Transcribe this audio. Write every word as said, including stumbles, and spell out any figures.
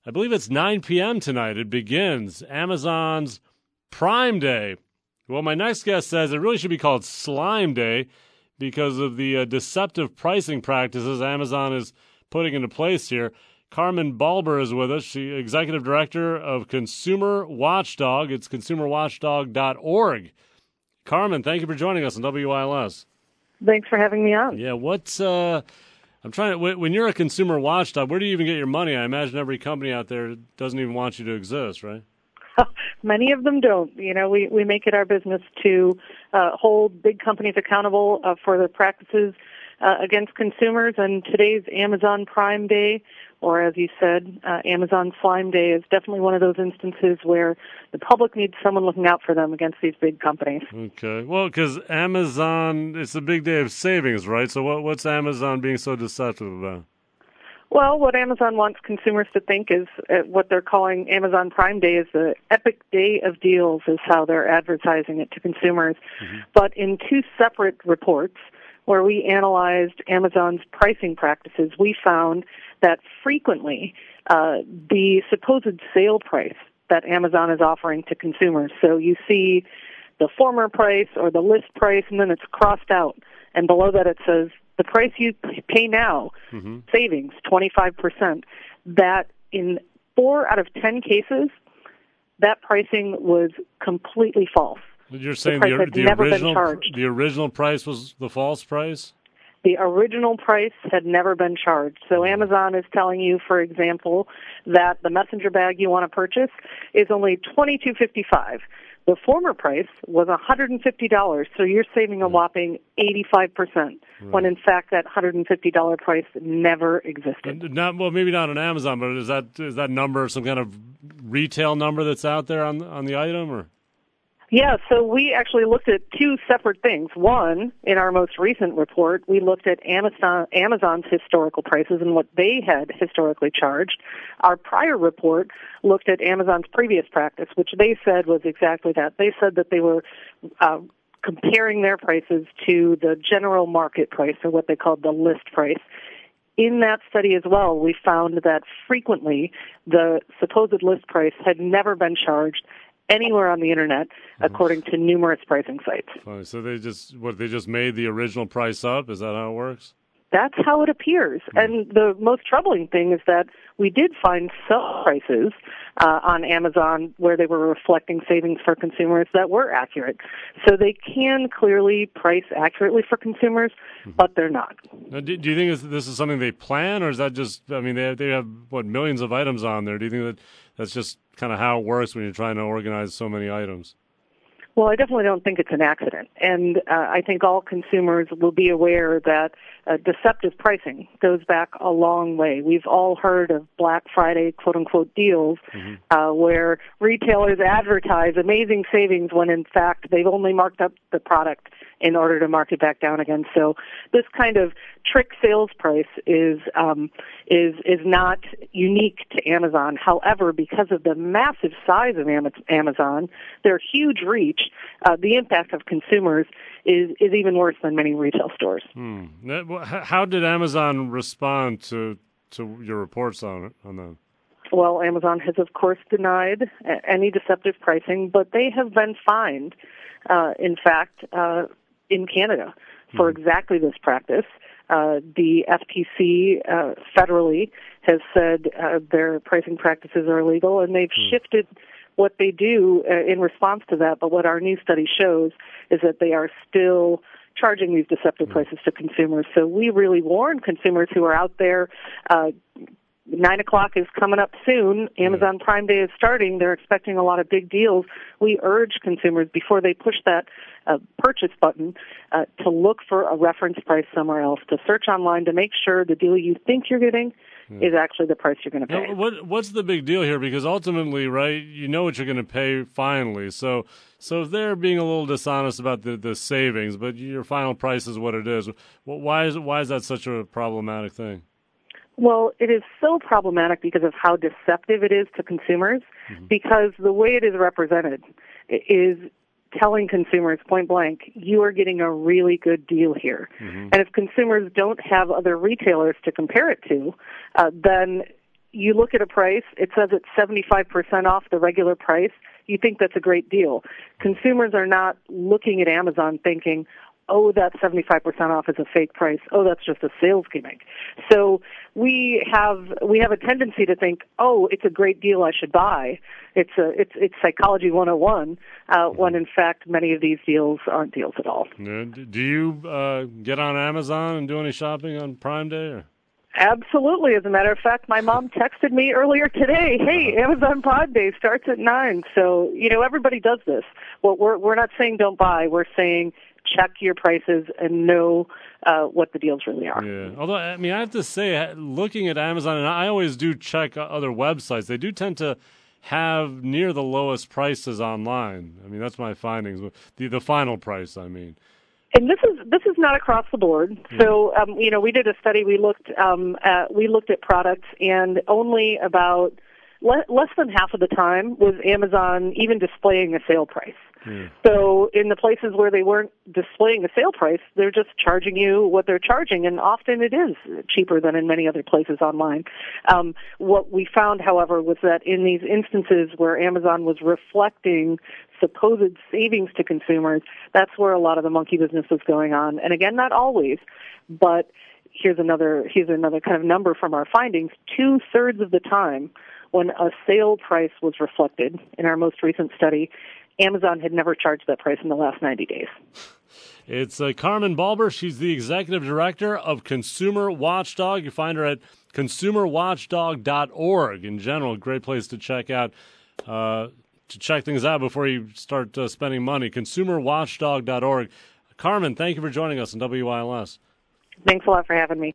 I believe it's nine p.m. tonight. It begins Amazon's Prime Day. Well, my next guest says it really should be called Slime Day because of the uh, deceptive pricing practices Amazon is putting into place here. Carmen Balber is with us. She's Executive Director of Consumer Watchdog. It's consumer watchdog dot org. Carmen, thank you for joining us on W I L S. Thanks for having me on. Yeah, what's uh, I'm trying to. When you're a consumer watchdog, where do you even get your money? I imagine every company out there doesn't even want you to exist, right? Many of them don't. You know, we, we make it our business to uh, hold big companies accountable uh, for their practices uh, against consumers. And today's Amazon Prime Day, or as you said, uh, Amazon Slime Day, is definitely one of those instances where the public needs someone looking out for them against these big companies. Okay. Well, because Amazon, it's a big day of savings, right? So what, what's Amazon being so deceptive about? Well, what Amazon wants consumers to think is uh, what they're calling Amazon Prime Day is the epic day of deals is how they're advertising it to consumers. Mm-hmm. But in two separate reports where we analyzed Amazon's pricing practices, we found that frequently uh, the supposed sale price that Amazon is offering to consumers, so you see the former price or the list price, and then it's crossed out, and below that it says the price you pay now, mm-hmm. savings, twenty-five percent, that in four out of ten cases, that pricing was completely false. You're saying the, the, the, original, the original price was the false price? The original price had never been charged. So Amazon is telling you, for example, that the messenger bag you want to purchase is only twenty-two fifty-five. The former price was one hundred fifty dollars, so you're saving a whopping eighty-five percent, right. When in fact that one hundred fifty dollars price never existed. Not, well, maybe not on Amazon, but is that is that number some kind of retail number that's out there on on the item, or? Yeah, so we actually looked at two separate things. One, in our most recent report, we looked at Amazon, Amazon's historical prices and what they had historically charged. Our prior report looked at Amazon's previous practice, which they said was exactly that. They said that they were uh, comparing their prices to the general market price, or what they called the list price. In that study as well, we found that frequently the supposed list price had never been charged anywhere on the internet, according to numerous pricing sites. Funny. So they just what they just made the original price up? Is that how it works? That's how it appears. Mm-hmm. And the most troubling thing is that we did find some prices uh, on Amazon where they were reflecting savings for consumers that were accurate. So they can clearly price accurately for consumers, mm-hmm. but they're not. Now, do, do you think this is something they plan, or is that just, I mean, they have, they have, what, millions of items on there. Do you think that that's just kind of how it works when you're trying to organize so many items? Well, I definitely don't think it's an accident. And uh, I think all consumers will be aware that uh, deceptive pricing goes back a long way. We've all heard of Black Friday, quote-unquote, deals, mm-hmm. uh, where retailers advertise amazing savings when, in fact, they've only marked up the product in order to mark it back down again. So this kind of trick sales price is um, is is not unique to Amazon. However, because of the massive size of Amazon, their huge reach, uh, the impact of consumers is, is even worse than many retail stores. Hmm. How did Amazon respond to to your reports on it, on that? Well, Amazon has, of course, denied any deceptive pricing, but they have been fined, uh, in fact, uh, in Canada for mm-hmm. exactly this practice. Uh, the F T C uh, federally has said uh, their pricing practices are illegal, and they've mm-hmm. shifted what they do uh, in response to that. But what our new study shows is that they are still charging these deceptive mm-hmm. prices to consumers. So we really warn consumers who are out there. Uh, Nine o'clock is coming up soon. Amazon yeah. Prime Day is starting. They're expecting a lot of big deals. We urge consumers, before they push that uh, purchase button, uh, to look for a reference price somewhere else, to search online to make sure the deal you think you're getting yeah. is actually the price you're going to pay. Now, what, what's the big deal here? Because ultimately, right, you know what you're going to pay finally. So so if they're being a little dishonest about the, the savings, but your final price is what it is, why is, why is that such a problematic thing? Well, it is so problematic because of how deceptive it is to consumers, mm-hmm. because the way it is represented is telling consumers point blank, you are getting a really good deal here. Mm-hmm. And if consumers don't have other retailers to compare it to, uh, then you look at a price, it says it's seventy-five percent off the regular price, you think that's a great deal. Consumers are not looking at Amazon thinking, oh, that seventy-five percent off is a fake price. Oh, that's just a sales gimmick. So we have we have a tendency to think, oh, it's a great deal, I should buy. It's a it's it's psychology one oh one, uh, when in fact many of these deals aren't deals at all. Yeah. Do you uh, get on Amazon and do any shopping on Prime Day? Or? Absolutely. As a matter of fact, my mom texted me earlier today, hey, Amazon Prime Day starts at nine. So, you know, everybody does this. Well, we're we're not saying don't buy. We're saying check your prices and know uh, what the deals really are. Yeah. Although, I mean, I have to say, looking at Amazon, and I always do check other websites, they do tend to have near the lowest prices online. I mean, that's my findings. The the final price, I mean. And this is this is not across the board. So, um, you know, we did a study. We looked um, at we looked at products, and only about le- less than half of the time was Amazon even displaying a sale price. Mm. So, in the places where they weren't displaying a sale price, they're just charging you what they're charging, and often it is cheaper than in many other places online. Um, what we found, however, was that in these instances where Amazon was reflecting supposed savings to consumers, that's where a lot of the monkey business was going on. And again, not always, but here's another here's another kind of number from our findings. Two thirds of the time, when a sale price was reflected in our most recent study, Amazon had never charged that price in the last ninety days. It's uh, Carmen Balber. She's the executive director of Consumer Watchdog. You find her at consumer watchdog dot org. In general, great place to check out. Uh, to check things out before you start uh, spending money, consumer watchdog dot org. Carmen, thank you for joining us on W I L S. Thanks a lot for having me.